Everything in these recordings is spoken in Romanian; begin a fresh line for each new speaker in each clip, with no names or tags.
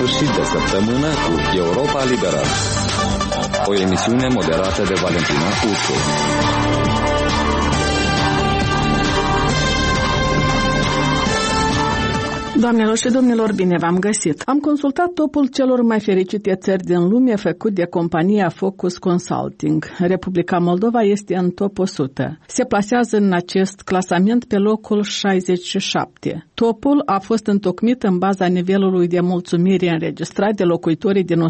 sfârșit de săptămână cu Europa Liberă. O emisiune moderată de Valentina Ursu.
Doamnelor și domnilor, bine v-am găsit! Am consultat topul celor mai fericite țări din lume făcut de compania Focus Consulting. Republica Moldova este în top 100. Se plasează în acest clasament pe locul 67. Topul a fost întocmit în baza nivelului de mulțumire înregistrat de locuitorii din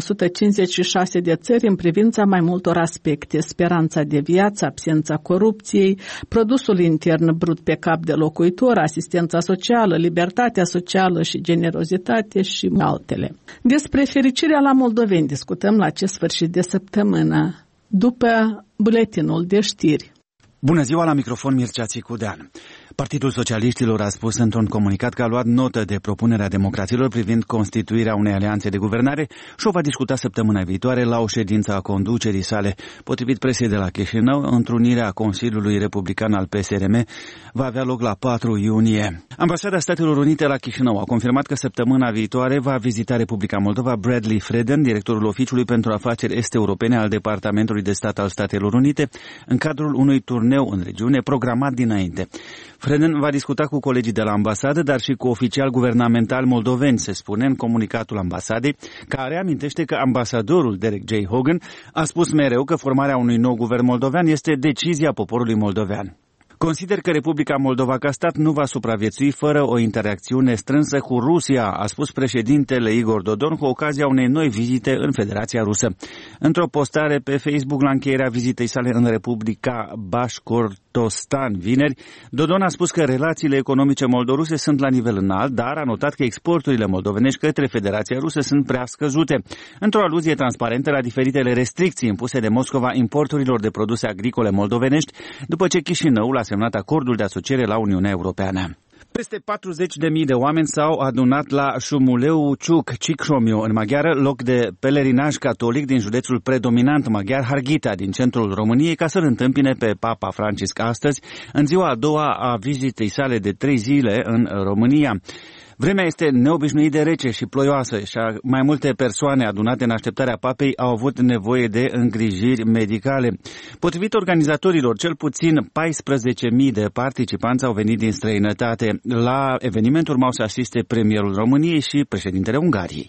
156 de țări în privința mai multor aspecte: speranța de viață, absența corupției, produsul intern brut pe cap de locuitor, asistența socială, libertatea socială și generozitate și altele. Despre fericirea la moldoveni discutăm la acest sfârșit de săptămână, după buletinul de știri.
Bună ziua, la microfon Mircea Țicudean. Partidul Socialiștilor a spus într-un comunicat că a luat notă de propunerea democraților privind constituirea unei alianțe de guvernare și o va discuta săptămâna viitoare la o ședință a conducerii sale. Potrivit presei de la Chișinău, întrunirea Consiliului Republican al PSRM va avea loc la 4 iunie. Ambasada Statelor Unite la Chișinău a confirmat că săptămâna viitoare va vizita Republica Moldova Bradley Freden, directorul Oficiului pentru Afaceri Est-Europene al Departamentului de Stat al Statelor Unite, în cadrul unui turneu în regiune programat dinainte. Freden va discuta cu colegii de la ambasadă, dar și cu oficiali guvernamentali moldoveni, se spune în comunicatul ambasadei, care amintește că ambasadorul Derek J. Hogan a spus mereu că formarea unui nou guvern moldovean este decizia poporului moldovean. Consider că Republica Moldova ca stat nu va supraviețui fără o interacțiune strânsă cu Rusia, a spus președintele Igor Dodon cu ocazia unei noi vizite în Federația Rusă. Într-o postare pe Facebook la încheierea vizitei sale în Republica Bașkortostan vineri, Dodon a spus că relațiile economice moldoruse sunt la nivel înalt, dar a notat că exporturile moldovenești către Federația Rusă sunt prea scăzute. Într-o aluzie transparentă la diferitele restricții impuse de Moscova importurilor de produse agricole moldovenești, după ce Chișinăul a semnat acordul de asociere la Uniunea Europeană. Peste 40.000 de oameni s-au adunat la Șumuleu Ciuc, Cicșomiu, în maghiară, loc de pelerinaj catolic din județul predominant maghiar, Harghita, din centrul României, ca să-l întâmpine pe Papa Francisc astăzi, în ziua a doua a vizitei sale de 3 zile în România. Vremea este neobișnuit de rece și ploioasă și mai multe persoane adunate în așteptarea papei au avut nevoie de îngrijiri medicale. Potrivit organizatorilor, cel puțin 14.000 de participanți au venit din străinătate. La eveniment urmau să asiste premierul României și președintele Ungariei.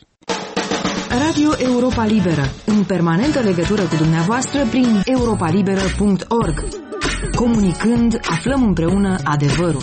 Radio Europa Liberă, în permanentă legătură cu dumneavoastră prin europalibera.org. Comunicând, aflăm împreună adevărul.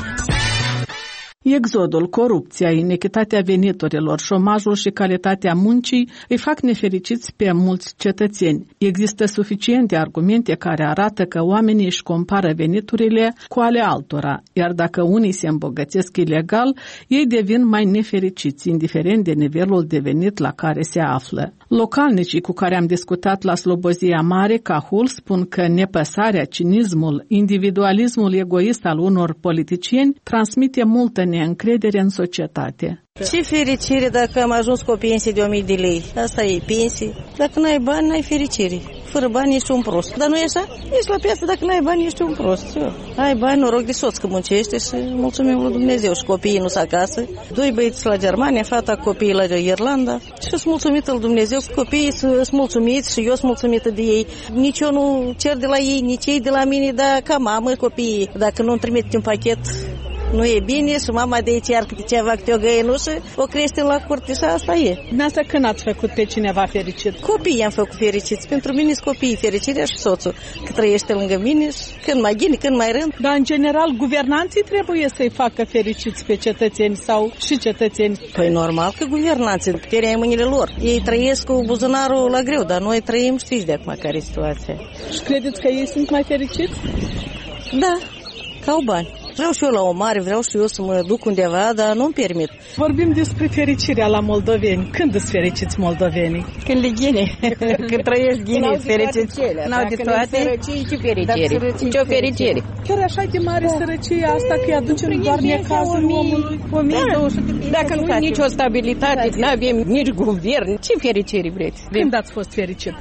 Exodul, corupția, inechitatea veniturilor, șomajul și calitatea muncii îi fac nefericiți pe mulți cetățeni. Există suficiente argumente care arată că oamenii își compară veniturile cu ale altora, iar dacă unii se îmbogățesc ilegal, ei devin mai nefericiți, indiferent de nivelul de venit la care se află. Localnicii cu care am discutat la Slobozia Mare, Cahul, spun că nepăsarea, cinismul, individualismul egoist al unor politicieni transmite multă neîncredere în societate.
Ce fericire dacă am ajuns cu o pensie de 1000 de lei. Asta e pensie. Dacă n-ai bani, n-ai fericire. Fără bani ești un prost. Dar nu e așa? Ești la piață, dacă n-ai bani, ești un prost. Ai bani, noroc de soț că muncește și mulțumim lui Dumnezeu. Și copiii nu s acasă. 2 băieți la Germania, fata copiii la Irlanda. Și sunt mulțumită lui Dumnezeu. Copiii sunt mulțumiți și eu sunt mulțumită de ei. Nici eu nu cer de la ei, nici ei de la mine, dar ca mamă copiii. Dacă nu-mi trimite un pachet, nu e bine și mama de aici iar câte ceva, câte o găinușă, o crește la curte și asta e.
Dumneavoastră când ați făcut pe cineva fericit?
Copiii am făcut fericiți. Pentru mine sunt copiii fericirea și soțul, că trăiește lângă mine și când mai ghine, când mai rând.
Dar în general guvernanții trebuie să-i facă fericiți pe cetățeni sau și cetățeni?
Păi normal că guvernanții, puterea e în mâinile lor. Ei trăiesc cu buzunarul la greu, dar noi trăim, știți de acum care e situația.
Și credeți că ei sunt mai fericiți?
Da, că au bani. Vreau și eu la o mare, vreau și eu să mă duc undeva, dar nu-mi permit.
Vorbim despre fericirea la moldoveni. Când îți fericiți moldovenii?
Când le ghine, când trăiesc ghine, fericiți.
N-au de toate, ce fericire, ce fericire.
Chiar așa de mare sărăcie asta că îi aducem doar necazul omului?
1200 de Dacă nu nicio stabilitate, nu avem nici guvern, ce fericire vreți?
Când ați fost fericită?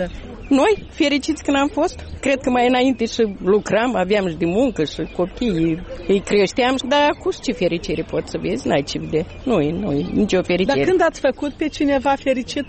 Noi, fericiți când am fost, cred că mai înainte și lucram, aveam și de muncă și copiii îi creșteam, dar acum ce fericire poți să vezi? N-ai ce vedea. Nu, nicio fericire.
Dar când ați făcut pe cineva fericit?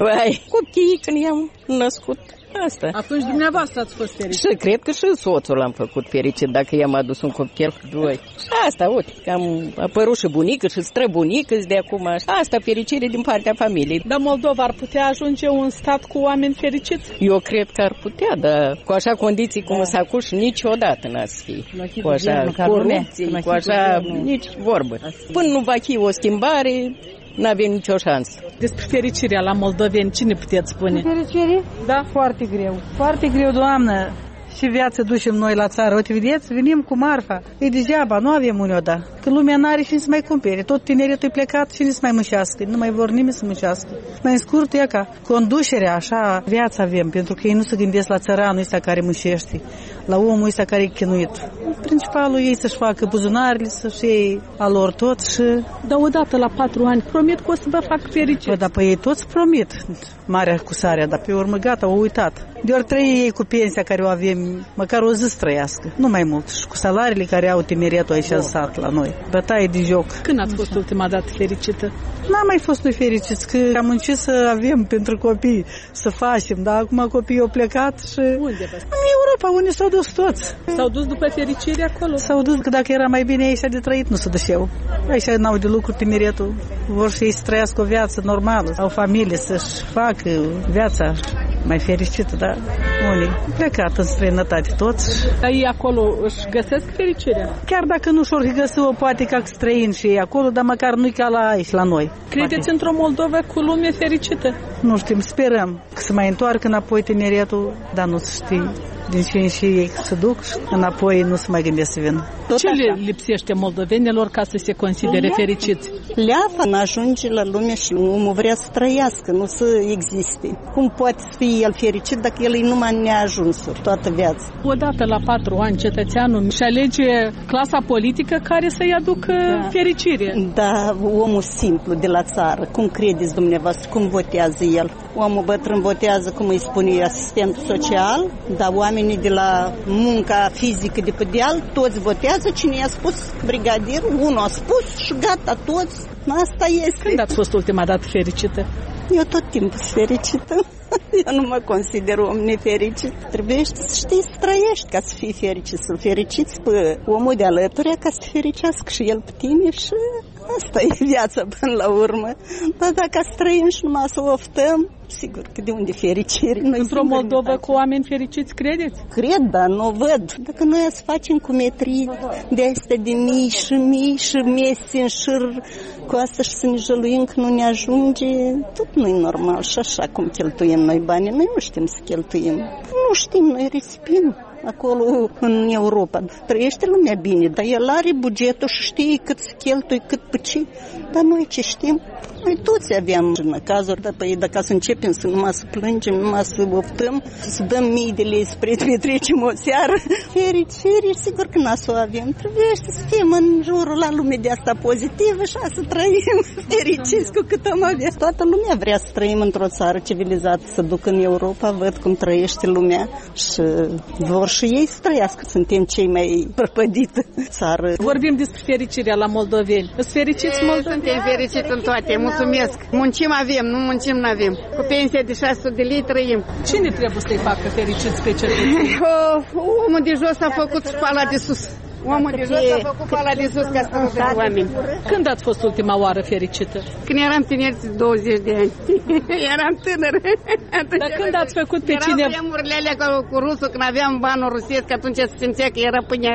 Copiii când i-am născut. Asta.
Atunci dumneavoastră ați fost fericit.
Și cred că și soțul l-am făcut fericit dacă i-am adus un copil. Doi. Asta, uite, că am apărut și bunică și străbunică de acum. Asta, fericire din partea familiei.
Dar Moldova ar putea ajunge un stat cu oameni fericiți?
Eu cred că ar putea, dar cu așa condiții cum s-a acus, niciodată n-ar fi. Cu așa corupție, cu așa, nici vorbă. Până nu va fi o schimbare, n-avem nicio șansă.
Despre fericirea la moldoveni, ce ne puteți spune?
Fericire?
Da.
Foarte greu. Foarte greu, doamnă. Și viață ducem noi la țară. Uite, vedeți, venim cu marfa. E degeaba, nu avem unde o da. Că lumea n-are cine să mai cumpere. Tot tineretul e plecat, cine să mai muncească. Nu mai vor nimeni să muncească. Mai în scurt, e ca conducerea, așa, viața avem. Pentru că ei nu se gândesc la țăranul ăsta care muncește, la omul ăsta care e chinuit. Principalul ei să-și facă buzunarele, să-și iei a lor tot și...
Dar odată la 4 ani promit că o să vă fac fericit.
Dar pe ei toți promit marea cu sarea, dar pe urmă gata, au uitat. De ori trăie ei cu pensia care o avem, măcar o zi trăiască, nu mai mult. Și cu salariile care au tineretul aici în sat la noi. Bătaie de joc.
Când ați fost ultima dată fericită?
N-am mai fost noi fericiți, că am muncit să avem pentru copii, să facem, dar acum copiii au plecat și...
Unde?
În Europa, unde s-au dus toți.
S-au dus după fericire acolo?
S-au dus, că dacă era mai bine aici de trăit, nu se duceau. Aici n-au de lucru tineretul. Vor și ei să trăiască o viață normală, au familie, să-și facă viața mai fericită, dar unii plecat în străinătate toți.
Dar ei acolo își găsesc fericirea?
Chiar dacă nu și-or găsi-o, poate ca străini și ei acolo, dar măcar nu-i ca la aici, la noi.
Credeți
poate
într-o Moldova cu lume fericită?
Nu știm, sperăm că se mai întoarcă înapoi tineretul, dar nu se știe. Din ce și ei se duc și înapoi nu se mai gândesc să vină.
Ce le lipsește moldovenilor ca să se considere fericiți?
Leafa nu ajunge la lume și omul vrea să trăiască, nu să existe. Cum poate fi el fericit dacă el e numai neajunsuri toată viața?
Odată la 4 ani cetățeanul și alege clasa politică care să-i aducă fericire.
Da, omul simplu de la țară, cum credeți dumneavoastră, cum votează el? Omul bătrân votează, cum îi spune, asistent social, dar oamenii de la munca fizică de pe deal, toți votează, cine i-a spus brigadierul, unul a spus și gata, toți. Asta este.
Când ați fost ultima dată fericită?
Eu tot timpul sunt fericită. Eu nu mă consider om nefericit. Trebuie să știi să trăiești ca să fii fericit, să-l fericiți pe omul de alături ca să fericească și el pe tine și asta e viața până la urmă. Dar dacă să trăim și numai să oftăm, sigur că de unde fericire?
Într-o Moldova cu oameni fericiți, credeți?
Cred, dar nu văd. Dacă noi să facem cu metrii de astea de mii și mese în șir cu asta și să ne jăluim că nu ne ajunge, tot nu e normal. Și așa cum cheltuim noi banii, noi nu știm să cheltuim. Nu știm, noi risipim. Acolo în Europa trăiește lumea bine, dar el are bugetul și știe cât se cheltuie, cât pe ce. Dar noi ce știm? Noi toți aveam cazuri, dar păi, dacă să începem să numai să plângem, numai să oftăm, să dăm mii de lei spre petrecem o seară, fericire, sigur că n-o avem. Trebuie să fim în jurul la lume de asta pozitivă și să trăim fericiți cu cât am avea. Toată lumea vrea să trăim într-o țară civilizată, să duc în Europa, văd cum trăiește lumea și vor și ei să trăiască. Suntem cei mai prăpădită țară.
Vorbim despre fericirea la moldoveni. Îți fericiți moldoveni?
Suntem fericiți în toate. Mulțumesc. Muncim avem, nu muncim nu avem. Cu pensia de 600 de lei trăim.
Cine trebuie să-i facă fericiți pe cetățeni?
Omul de jos a făcut pala de sus. Omul de jos a făcut pala de sus ca să nu oameni.
Când ați fost ultima oară fericită?
Când eram tineri de 20 de ani. Eram tânăr.
Dar când ați făcut pe cineva?
Erau vremurile alea cu rusul, când aveam banul rusesc, atunci se simțea că era până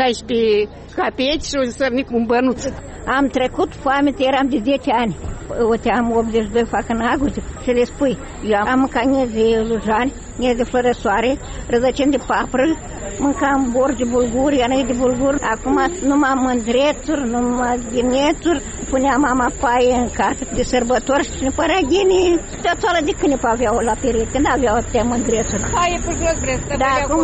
16 capeci și o sărni cu un bănuț.
Am trecut foame, eram de 10 ani. Uite, am 82, fac în august și le spui. Eu am canezi de lujani, canezi de florăsoare, rădăcini de papră mâncam bor de bulgur, iarăi de bulgur. Acum numai mândrețuri, numai ghinețuri. Punea mama paie în casă de sărbători și ne părea ghinii. Toată de câini aveau la perete, n-aveau atâtea mândrețuri.
Paie pe jos, vreți să
da, acum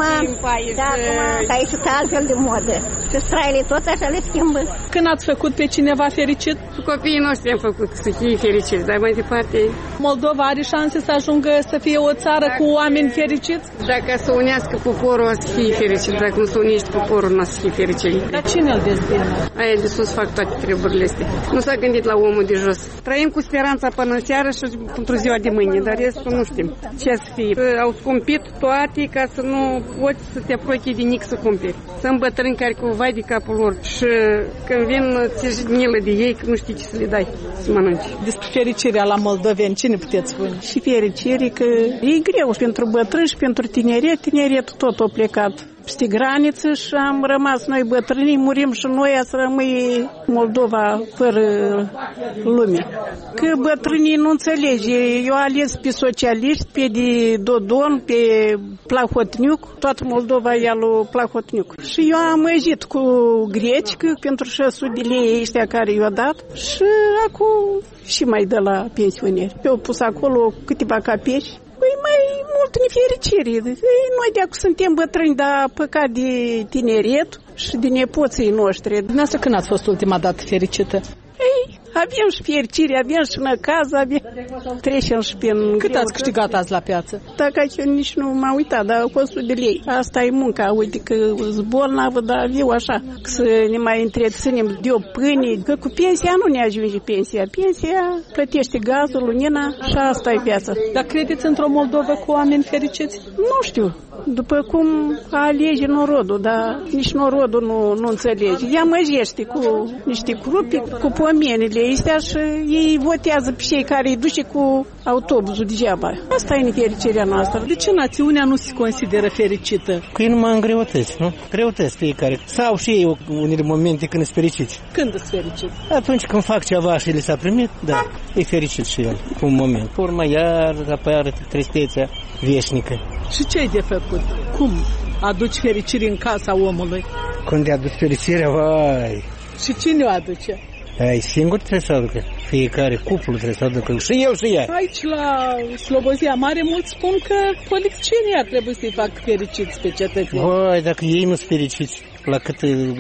a ieșit altfel de modă. Și straile tot așa le schimbă.
Când ați făcut pe cineva fericit?
Copiii noștri am făcut să fie fericiți, dar mai departe...
Moldova are șanse să ajungă să fie o țară cu oameni fericiți?
Dacă se unească poporul, o să fie fericit. Dacă nu se unește poporul, nu o să fie fericit.
Dar cine îl dezbină?
Aia de sus fac toate treburile astea. Nu s-a gândit la omul de jos. Trăim cu speranța până în seară și pentru ziua de mâine, dar restul nu știm ce să fie. Au scumpit toate ca să nu poți să te apropii de nic să cumperi. Sunt bătrâni care cu vai de capul lor și când vin ți-și milă de ei că nu știi ce să le dai să mănânci.
Despre fericirea la moldoveni, ce ne puteți spune?
Și fericire că e greu pentru bătrâni și pentru tineret. Tineretul tot a plecat peste graniță și am rămas noi bătrânii, murim și noi, să rămâi Moldova fără lume. Că bătrânii nu înțelege. Eu ales pe socialiști, pe de Dodon, pe Plahotniuc, toată Moldova e lui Plahotniuc. Și eu am ieșit cu greci, că pentru 600 de lei ăștia care i-au dat și acum și mai dă la pensionieri. Eu pus acolo câteva capeci. Păi mai mult nefericire. Noi de-acum suntem bătrâni, dar păcat de tineret și de nepoții noștri.
Dumneavoastră când ați fost ultima dată fericită?
Ei, avem și fericire, avem și năcaz, trecem și prin...
Cât ați câștigat azi la piață?
Dacă eu nici nu m-am uitat, dar 100 de lei. Asta e munca, uite că zbolnavă, dar eu așa, să ne mai întreținem de o pâine, că cu pensia nu ne ajunge pensia. Pensia plătește gazul, lumina și asta e viața.
Dar credeți într-o Moldovă cu oameni fericiți?
Nu știu. După cum alege norodul, dar nici norodul nu înțelege. Ea măjește cu niște crupi, cu pomenile astea și ei votează pe cei care îi duce cu autobuzul degeaba. Asta e nefericirea noastră.
De ce națiunea nu se consideră fericită?
Că ei numai în greutăți, nu? Greutăți fiecare. Sau și ei unele momente când sunt fericiți.
Când sunt fericiți?
Atunci când fac ceva și li s-a primit, da, e fericit și el, cu un moment. Urmă iar apare tristețea veșnică.
Și ce ai de făcut? Cum aduci fericire în casa omului?
Când aduci fericirea, vai!
Și cine o aduce?
Ai singur trebuie să aducă. Fiecare cuplu trebuie să aducă. Și el și ea.
Aici la Slobozia Mare mulți spun că politicienii ar trebui să-i fac fericiți pe cetățeni.
Vai, dacă ei nu sunt fericiți, la cât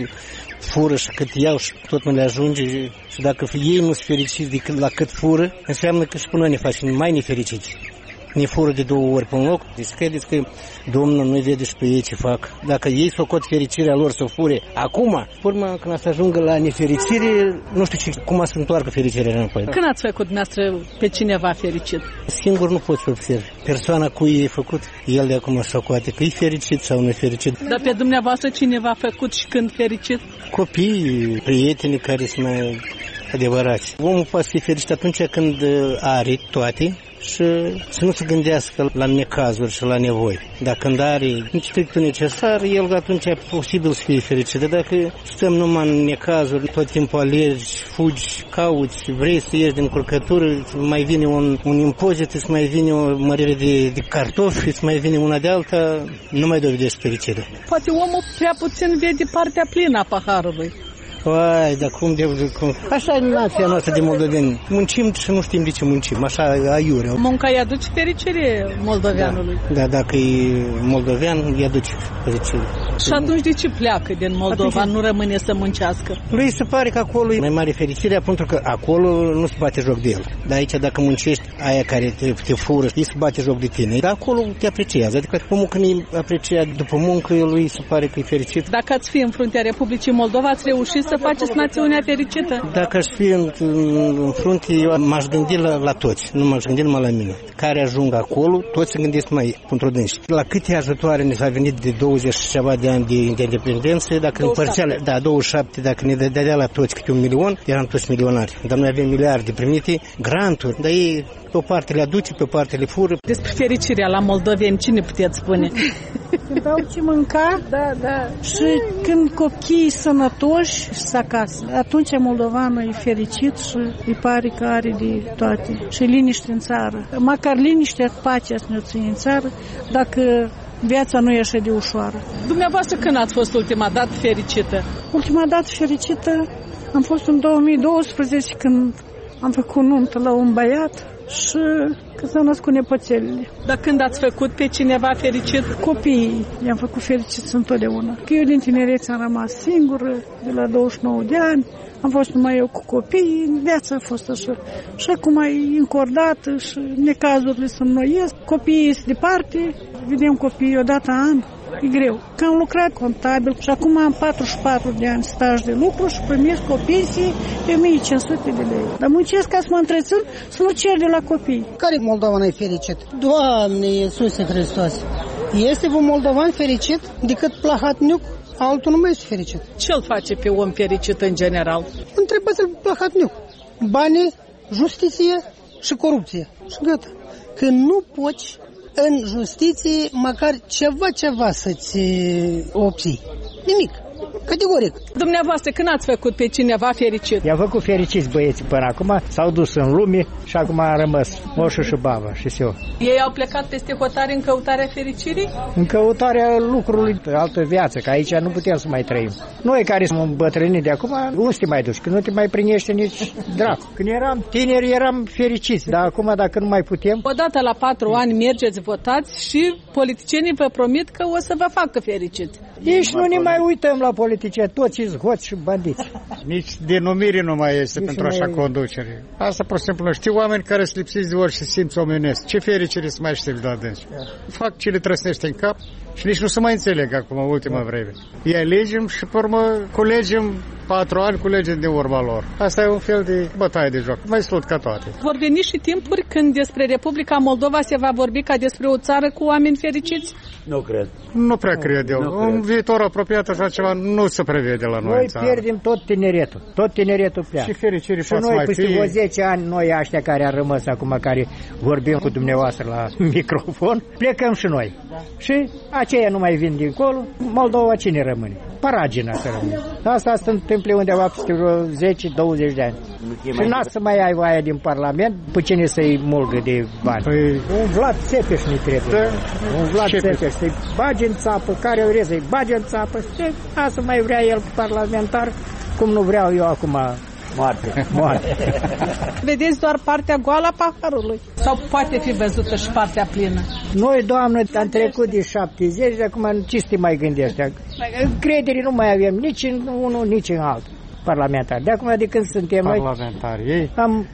fură și cât iau și tot nu le ajunge, și dacă ei nu sunt fericiți decât la cât fură, înseamnă că și până ne facem mai nefericiți. Ne fură de 2 ori pe un loc. Deci credeți că Domnul nu vede și pe ei ce fac. Dacă ei s-o fericirea lor să fure acum, urmă când să ajungă la nefericire, nu știu cum să întoarcă fericirea înapoi.
Când ați făcut dumneavoastră pe cineva fericit?
Singur nu poți să observi. Persoana cui e făcut, el de acum socoate că e fericit sau nu e fericit.
Dar pe dumneavoastră cineva a făcut și când fericit?
Copiii, prietenii care sunt mai adevărați. Omul poate fi fericit atunci când are toate și să nu se gândească la necazuri și la nevoi. Dacă când are strictul necesar, el atunci e posibil să fie fericit. Dar dacă stăm numai în necazuri, tot timpul alergi, fugi, cauți, vrei să ieși din curcătură, mai vine un impozit, îți mai vine o mărire de cartofi, îți mai vine una de alta, nu mai dovedești fericire.
Poate omul prea puțin vede partea plină a paharului.
Vai, dar cum. Așa e nația noastră de moldoveni. Muncim și nu știm de ce muncim, așa aiurea.
Munca îi aduce fericire moldoveanului.
Da, dacă e moldovean, îi aduce fericire.
Și atunci de ce pleacă din Moldova, atunci nu rămâne să muncească?
Lui se pare că acolo e mai mare fericire, pentru că acolo nu se bate joc de el. Dar aici dacă muncești, aia care te fură, îi se bate joc de tine. Dar acolo te apreciază. Adică omul când îi apreciază după muncă, lui se pare că e fericit.
Dacă ați fi în fruntea Republicii Moldova, ați reușit să faceți națiunea fericită?
Dacă aș fi în frunte, eu m-aș gândi la toți, nu m-aș gândi numai la mine. Care ajung acolo, toți se gândesc mai pentru dânsi. La câte ajutoare ne s-a venit de 20 și ceva de ani de independență, dacă împărțeam, 27, dacă ne dădea la toți câte 1 milion, eram toți milionari. Dar noi avem miliarde primite, granturi, dar ei pe o parte le aduce, pe o parte le fură.
Despre fericirea la moldoveni, ce ne puteți spune?
Când au ce mânca, da. Și când copiii sănătoși și acasă, atunci moldovanul e fericit și îi pare că are de toate. Și liniște în țară. Măcar liniștea, pacea să ne ține în țară, dacă Viața nu e așa de ușoară.
Dumneavoastră când ați fost ultima dată fericită?
Ultima dată fericită am fost în 2012 când am făcut nuntă la un băiat și când s-au născut nepoțelele.
Dar când ați făcut pe cineva fericit?
Copiii i-am făcut fericiți întotdeauna. Că eu din tinerețe am rămas singură, de la 29 de ani, am fost numai eu cu copiii, viața a fost așa. Și acum e încordată și necazurile să înnoiesc. Copiii sunt departe, vedem copiii odată an. E greu. Că am lucrat contabil și acum am 44 de ani staj de lucru și primesc o pensie de 1500 de lei. Dar muncesc ca să mă întrețin, să nu cer de la copii.
Care moldovan e fericit? Doamne Iisuse Hristos! Este un moldovan fericit decât Plahatniuc? Altul nu mai este fericit.
Ce-l face pe om fericit în general?
Întrebați-l Plahatniuc. Bani, justiție și corupție. Și gata. Că nu poți în justiție măcar ceva să-ți obții. Nimic. Categoric.
Dumneavoastră, când ați făcut pe cineva fericit?
I-am făcut fericiți băieții până acum, s-au dus în lume și acum a rămas moșul și baba și eu.
Ei au plecat peste hotare în căutarea fericirii?
În căutarea lucrului, altă viață, că aici nu putem să mai trăim. Noi care suntem îmbătrâniți de acum, unde te mai duci? Că nu te mai primește nici dracu. Când eram tineri, eram fericiți, dar acum dacă nu mai putem...
Odată la 4 ani mergeți, votați și politicienii vă promit că o să vă facă fericiți.
Nici nu ne mai uităm la politice, toți hoți și bandiți.
Nici denumire nu mai este pentru așa conducere. Asta, pur și simplu, știu oameni care sunt lipsiți de orice simț omenesc. Ce fericire să mai aștept de adânci. Fac ce le trăsnește în cap și nici nu se mai înțeleg acum, ultima vreme. Îi alegem și, pe urmă, culegem 4 ani, culegem de urma lor. Asta e un fel de bătaie de joc, mai slut ca toate.
Vor veni și timpuri când despre Republica Moldova se va vorbi ca despre o țară cu oameni fericiți?
Nu cred.
Nu prea cred eu. În viitor apropiat așa ceva nu se prevede la noi.
Noi pierdem tot tineretul. Tot tineretul pleacă.
Și fericire
și noi peste o 10 ani, noi ăștia care am rămas acum, care vorbim cu dumneavoastră la microfon, plecăm și noi. Și aceia nu mai vin dincolo. Moldova cine rămâne? Paragina să rămâne. Asta se întâmplă undeva peste vreo 10-20 de ani. Și n-a să mai ai aia din Parlament pe cine să-i mulgă de bani. Un Vlad Țepeș ne trebuie. Un Vlad Țepeș să-i bage în țapă, care vrea să-i bage în țapă. Asta mai vrea el parlamentar, cum nu vreau eu acum. Moarte.
Vedeți doar partea goală a paharului? Sau poate fi văzută și partea plină?
Noi, Doamnă, am trecut de 70, de acum ce să te mai gândești? Încredere nu mai avem nici în unul, nici în altul. Parlamentari. De acum de când suntem noi
parlamentari, ei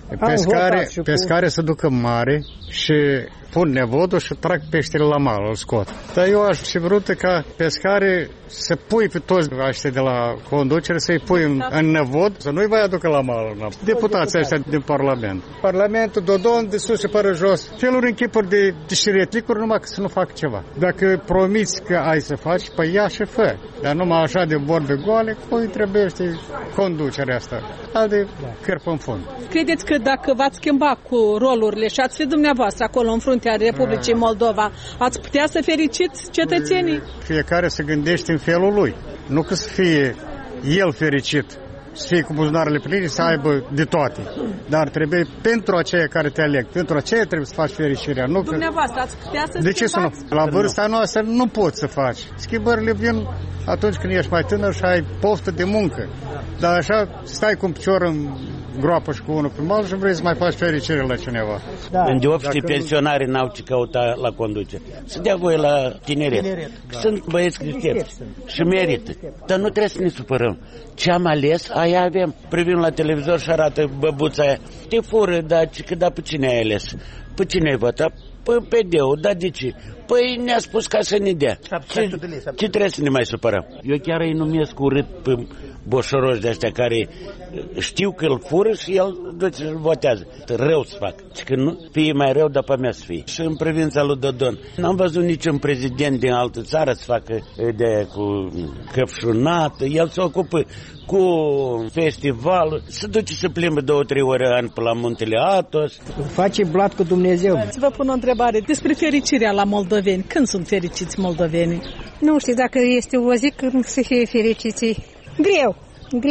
pescare se ducă mare și pun nevodul și trag peștele la mal, îl scot. Dar eu aș fi vrut ca pescare să pui pe toți ăștia de la conducere, să-i pui în nevod, să nu-i mai aducă la mal. Deputații ăștia din Parlament. Parlamentul Dodon de sus și pără jos. Feluri în chipuri de șiretlicuri, numai că să nu fac ceva. Dacă promiți că ai să faci, păi ia și fă. Dar numai așa de vorbe goale, cui trebuiește conducerea asta. Alte cărpă în fund.
Credeți că dacă v-ați schimba cu rolurile și ați fi dumneavoastră acolo în fruntea Republicii Moldova, ați putea să fericiți cetățenii?
Fiecare se gândește în felul lui. Nu că să fie el fericit, să fie cu buzunarele pline, să aibă de toate. Dar trebuie pentru aceia care te aleg, pentru aceia trebuie să faci fericirea. Nu că...
Dumneavoastră ați putea să
de ce să nu? La vârsta noastră nu poți să faci. Schimbările vin atunci când ești mai tânăr și ai poftă de muncă. Dar așa stai cu un picior în groapă și cu unul pe mal și vrei să mai faci fericire la cineva.
Da. În de pensionari n-au ce căuta la conducere. Să dea voie la tineret. Sunt băieți deștepți și merită. Dar nu trebuie să ne supărăm. Ce am ales, aia avem. Privim la televizor și arată băbuța aia. Te fură, dar pe cine ai ales? Pe cine ai votat? Păi PD-ul, dar de ce? Păi ne-a spus ca să ne dea. Ce trebuie să ne mai supărăm? Eu chiar îi numesc urât pe boșoroși de-astea care știu că îl fură și el îl votează. Rău să fac. Și că nu fie mai rău, dar pe mea să fie. Și în privința lui Dodon, n-am văzut niciun prezident din altă țară să facă de cu căpșunată. El se ocupă cu festivalul, se duce să plimbă 2-3 ori an pe la Muntele Athos.
Face blat cu Dumnezeu.
Să vă pun o întrebare despre fericirea la moldoveni. Când sunt fericiți moldovenii?
Nu știu dacă este o zi când să fie fericiți. Greu.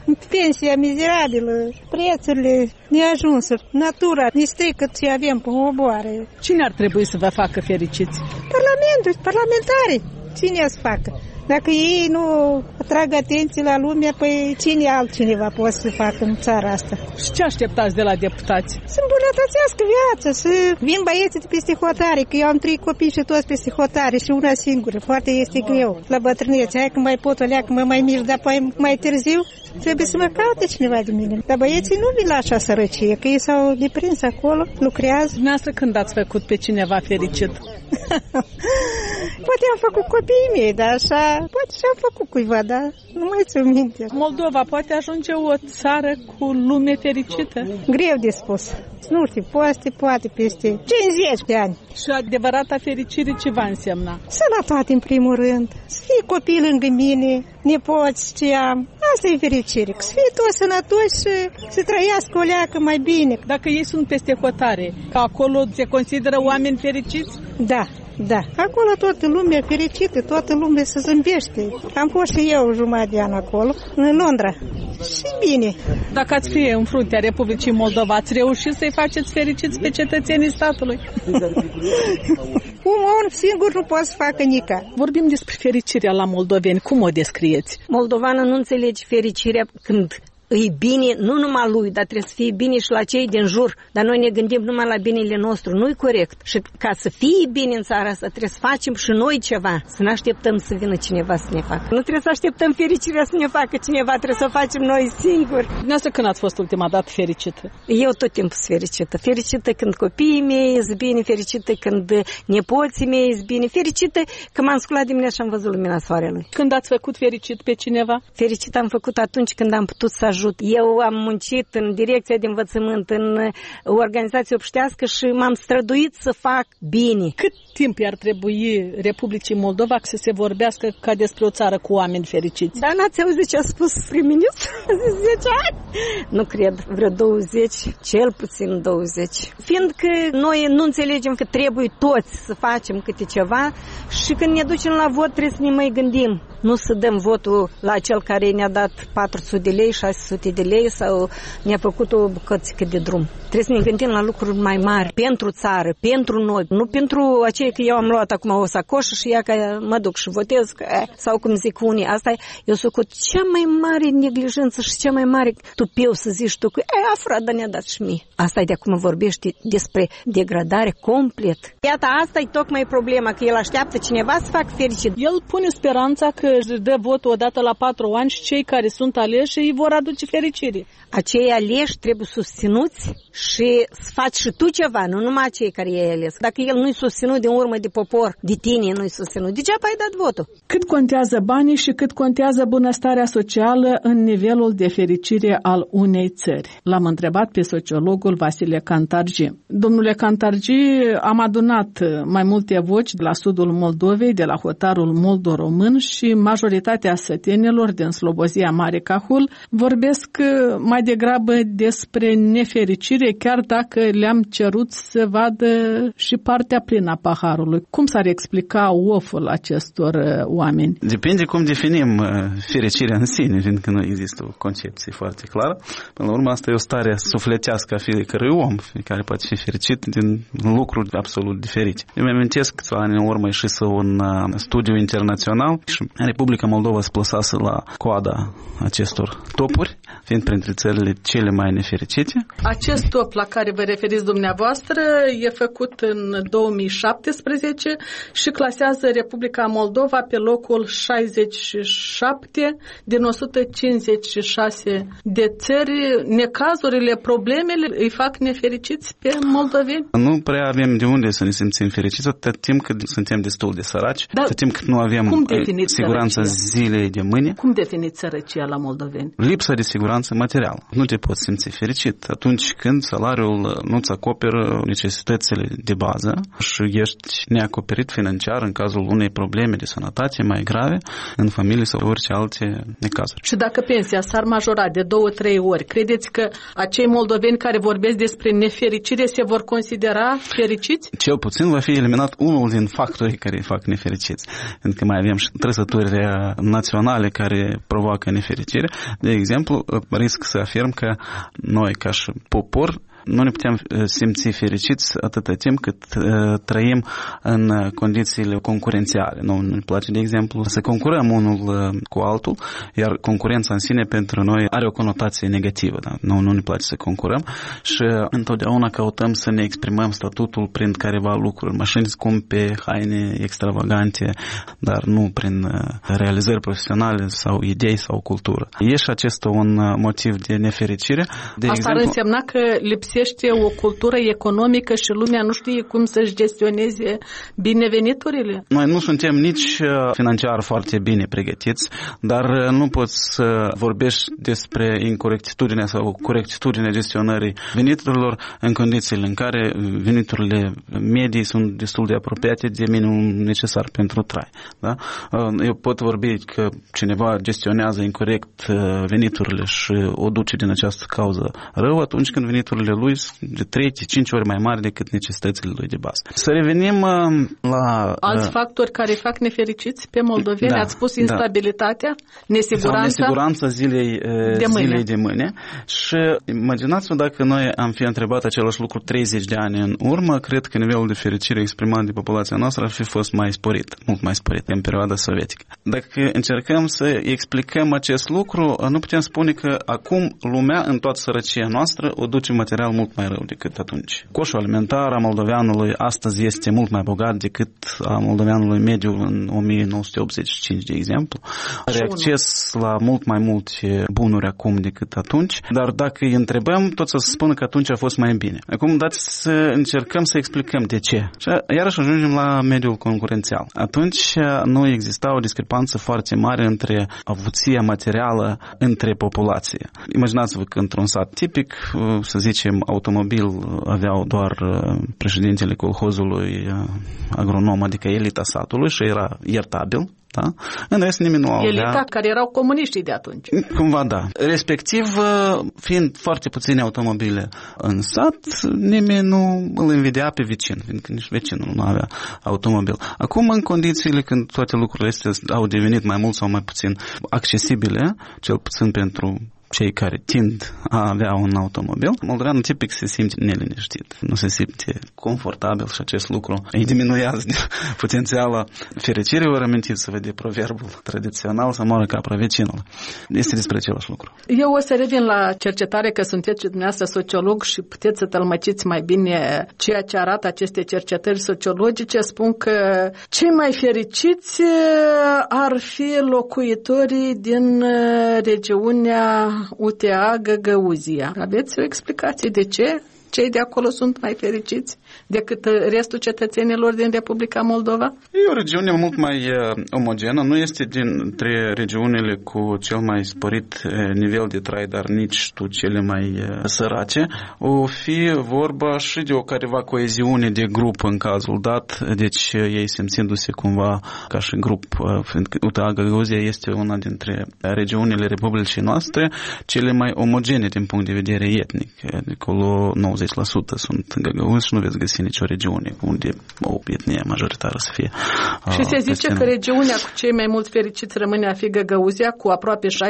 Pensia mizerabilă, prețurile neajunsuri, natura ne strică ce avem pe oboare.
Cine ar trebui să vă facă fericiți?
Parlamentarii. Cine să facă? Dacă ei nu atrag atenție la lume, păi cine altcineva poate să facă în țara asta?
Și ce așteptați de la deputați?
Să îmbunătățească viața, să vin băieții de peste hotare, că eu am 3 copii și toți peste hotare și una singură. Foarte este greu la bătrânețe. Hai că mai pot o leacă, mă mai mișc, dar apoi mai târziu trebuie să mă caute cineva de mine. Dar băieții nu vin la așa sărăcie, că ei s-au deprins acolo, lucrează.
Dumneavoastră când ați făcut pe cineva fericit?
Poate am făcut copiii mei, dar așa, poate și-am făcut cuiva, dar nu mai țin minte.
Moldova poate ajunge o țară cu lume fericită?
Greu de spus. Nu știu, poate peste 50 de ani.
Și adevărata fericire ce va însemna?
Sănătate în primul rând, să fie copii lângă mine, nepoți ce am. Asta e fericire, să fie toți sănătoși și să trăiască o leacă mai bine.
Dacă ei sunt peste hotare, că acolo se consideră oameni fericiți?
Da. Acolo toată lumea fericită, toată lumea se zâmbește. Am fost și eu jumătate de an acolo, în Londra. Și bine.
Dacă ați fi în fruntea Republicii Moldova, ați reușit să-i faceți fericiți pe cetățenii statului?
Un om singur nu poate să facă nica.
Vorbim despre fericirea la moldoveni. Cum o descrieți?
Moldovanul nu înțelege fericirea când îi bine, nu numai lui, dar trebuie să fie bine și la cei din jur. Dar noi ne gândim numai la binele nostru. Nu-i corect. Și ca să fie bine în țara asta, trebuie să facem și noi ceva. Să ne așteptăm să vină cineva să ne facă. Nu trebuie să așteptăm fericirea să ne facă cineva, trebuie să o facem noi singuri.
Dumneavoastră când ați fost ultima dată fericită?
Eu tot timpul sunt fericită. Fericită când copiii mei ies bine, fericită când nepoții mei ies bine, fericită că m-am sculat dimineața și am văzut lumina soarelui.
Când ați făcut fericit pe cineva?
Fericit am făcut atunci când am putut să ajut. Eu am muncit în direcția de învățământ, în organizație obștească și m-am străduit să fac bine.
Cât timp i-ar trebui Republicii Moldova să se vorbească ca despre o țară cu oameni fericiți?
Dar n-ați auzit ce a spus prim-ministru? A zis 10 ani? Nu cred, vreo 20, cel puțin 20. Fiindcă noi nu înțelegem că trebuie toți să facem câte ceva și când ne ducem la vot trebuie să ne mai gândim. Nu să dăm votul la cel care ne-a dat 400 de lei, 600 de lei sau ne-a făcut o bucățică de drum. Trebuie să ne gândim la lucruri mai mari pentru țară, pentru noi, nu pentru aceea că eu am luat acum o sacoșă și ea că mă duc și votez, sau cum zic unii. Asta eu sunt cu cea mai mare neglijență și cea mai mare tupeu să zici tu că afrada ne-a dat și mie. Asta e de acum vorbești despre degradare complet. Iată, asta e tocmai problema, că el așteaptă cineva să facă fericit.
El pune speranța că își dă votul odată la 4 ani și cei care sunt aleși îi vor aduce fericire.
Acei aleși trebuie susținuți și să faci și tu ceva, nu numai cei care i-ai ales. Dacă el nu-i susținut din urmă de popor, de tine nu-i susținut, degeaba ai dat votul.
Cât contează banii și cât contează bunăstarea socială în nivelul de fericire al unei țări? L-am întrebat pe sociologul Vasile Cantargi. Domnule Cantargi, am adunat mai multe voci de la sudul Moldovei, de la hotarul moldo-român și majoritatea sătenilor din Slobozia Mare Cahul vorbesc mai degrabă despre nefericire, chiar dacă le-am cerut să vadă și partea plină a paharului. Cum s-ar explica oful acestor oameni?
Depinde cum definim fericirea în sine, fiindcă nu există o concepție foarte clară. Până la urmă, asta e o stare sufletească a fiecărui om, care poate fi fericit din lucruri absolut diferite. Eu mi-amintesc câțiva ani în urmă ieșise un studiu internațional și Republica Moldova se plasase la coada acestor topuri, fiind printre țările cele mai nefericite.
Acest top la care vă referiți dumneavoastră e făcut în 2017 și clasează Republica Moldova pe locul 67 din 156 de țări. Necazurile, problemele îi fac nefericiți pe moldoveni?
Nu prea avem de unde să ne simțim fericiți atât timp cât suntem destul de săraci, atât timp cât nu avem siguranța zilei de mâine.
Cum definiți sărăcia la moldoveni?
Lipsa de siguranță materială. Nu te poți simți fericit atunci când salariul nu-ți acoperă necesitățile de bază și ești neacoperit financiar în cazul unei probleme de sănătate mai grave în familie sau orice alte necazuri.
Și dacă pensia s-ar majora de 2-3 ori, credeți că acei moldoveni care vorbesc despre nefericire se vor considera fericiți?
Cel puțin va fi eliminat unul din factorii care îi fac nefericiți. Pentru că mai avem și trăsături naționale care provoacă nefericire. De exemplu, risc să afirm că noi, ca și popor, nu ne putem simți fericiți atâta timp cât trăim în condițiile concurențiale. Nu ne place, de exemplu, să concurăm unul cu altul, iar concurența în sine pentru noi are o conotație negativă. Da? Nu ne place să concurăm și întotdeauna căutăm să ne exprimăm statutul prin careva lucruri, mașini scumpe, haine extravagante, dar nu prin realizări profesionale sau idei sau cultură. E și acesta un motiv de nefericire.
Asta ar însemna că lipsește o cultură economică și lumea nu știe cum să-și gestioneze bine veniturile?
Noi nu suntem nici financiar foarte bine pregătiți, dar nu poți să vorbești despre incorectitudinea sau corectitudinea gestionării veniturilor în condițiile în care veniturile medii sunt destul de apropiate de minimum necesar pentru trai. Da? Eu pot vorbi că cineva gestionează incorect veniturile și o duce din această cauză rău atunci când veniturile lui de 3-5 ori mai mari decât necesitățile lui de bază. Să revenim la...
Alți factori care fac nefericiți pe moldoveni, ați spus instabilitatea, nesiguranța
zilei de mâine. Și imaginați-vă dacă noi am fi întrebat același lucru 30 de ani în urmă, cred că nivelul de fericire exprimat de populația noastră ar fi fost mai sporit, mult mai sporit în perioada sovietică. Dacă încercăm să explicăm acest lucru, nu putem spune că acum lumea în toată sărăcia noastră o duce material mult mai rău decât atunci. Coșul alimentar a moldoveanului astăzi este mult mai bogat decât a moldoveanului mediu în 1985, de exemplu. Are acces la mult mai multe bunuri acum decât atunci, dar dacă îi întrebăm, toți să spună că atunci a fost mai bine. Acum dați să încercăm să explicăm de ce. Și iarăși ajungem la mediul concurențial. Atunci nu exista o discrepanță foarte mare între avuția materială între populație. Imaginați-vă că într-un sat tipic, să zicem, automobil aveau doar președintele colhozului agronom, adică elita satului, și era iertabil. Da? În rest nimeni nu avea...
Elita care erau comuniștii de atunci.
Cumva da. Respectiv, fiind foarte puține automobile în sat, nimeni nu îl invidia pe vecin, fiindcă nici vecinul nu avea automobil. Acum, în condițiile când toate lucrurile astea au devenit mai mult sau mai puțin accesibile, cel puțin pentru cei care tind a avea un automobil, moldoveanul tipic se simte neliniștit, nu se simte confortabil și acest lucru îi diminuează potențiala fericire. Vă amintiți să vede proverbul tradițional să moară capra vecinul. Este despre același lucru.
Eu o să revin la cercetare, că sunteți dumneavoastră sociolog și puteți să tălmăciți mai bine ceea ce arată aceste cercetări sociologice. Spun că cei mai fericiți ar fi locuitorii din regiunea UTA Găgăuzia. Aveți o explicație de ce cei de acolo sunt mai fericiți decât restul cetățenilor din Republica Moldova?
E o regiune mult mai omogenă, nu este dintre regiunile cu cel mai sporit nivel de trai, dar nici tu cele mai sărace. O fi vorba și de o careva coeziune de grup în cazul dat, deci ei simțindu-se cumva ca și grup, fiindcă UTA Găgăuzia este una dintre regiunile Republicii noastre cele mai omogene din punct de vedere etnic. Acolo 90% sunt găgăuzi și nu veți găsi nicio regiune unde o etnie majoritară să fie.
Și se zice că regiunea cu cei mai mult fericiți rămâne a fi Găgăuzia, cu aproape 60%,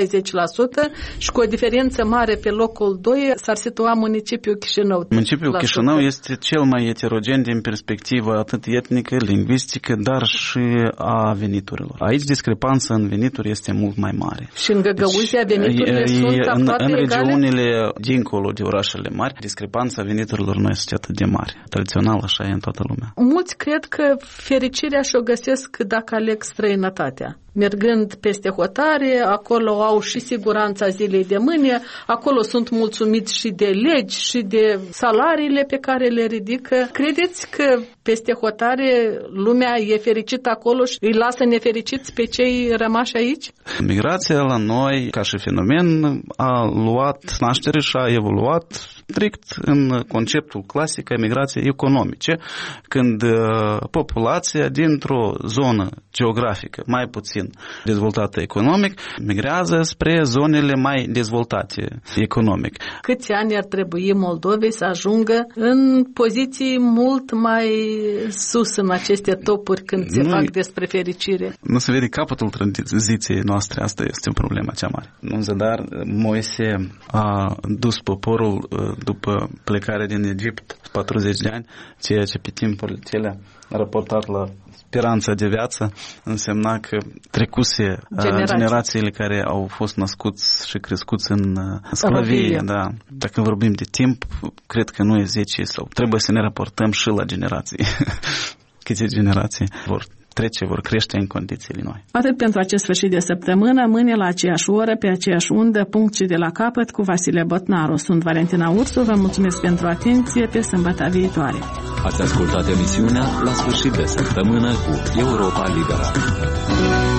și cu o diferență mare pe locul 2 s-ar situa municipiul Chișinău.
Municipiul Chișinău este cel mai heterogen din perspectivă atât etnică, lingvistică, dar și a veniturilor. Aici discrepanța în venituri este mult mai mare.
Și în Găgăuzia veniturile sunt aproape
în
egale?
regiunile dincolo de orașele mari, discrepanța veniturilor nu este atât de mare. Tradițional așa e în toată lumea.
Mulți cred că fericirea și-o găsesc dacă aleg străinătatea. Mergând peste hotare, acolo au și siguranța zilei de mâine, acolo sunt mulțumiți și de legi și de salariile pe care le ridică. Credeți că peste hotare lumea e fericită acolo și îi lasă nefericiți pe cei rămași aici?
Migrația la noi, ca și fenomen, a luat naștere și a evoluat strict în conceptul clasic a migrației economice, când populația dintr-o zonă geografică mai puțin puțin dezvoltată economic, migrează spre zonele mai dezvoltate economic.
Câți ani ar trebui Moldovei să ajungă în poziții mult mai sus în aceste topuri când se fac despre fericire?
Nu se vede capătul tranziției noastre, asta este problema cea mare. În zadar, Moise a dus poporul după plecarea din Egipt 40 de ani, ceea ce pe timpul acelea raportat la speranța de viață însemna că trecuse generațiile care au fost născuți și crescuți în sclavie. Da. Dacă vorbim de timp, cred că nu e 10 sau trebuie să ne raportăm și la generații. Câte generații vor crește în condițiile noi.
Atât pentru acest sfârșit de săptămână, mâine la aceeași oră, pe aceeași undă, punct și de la capăt cu Vasile Botnaru. Sunt Valentina Ursu, vă mulțumesc pentru atenție, pe sâmbătă viitoare.
Ați ascultat emisiunea La sfârșit de săptămână cu Europa Liberă.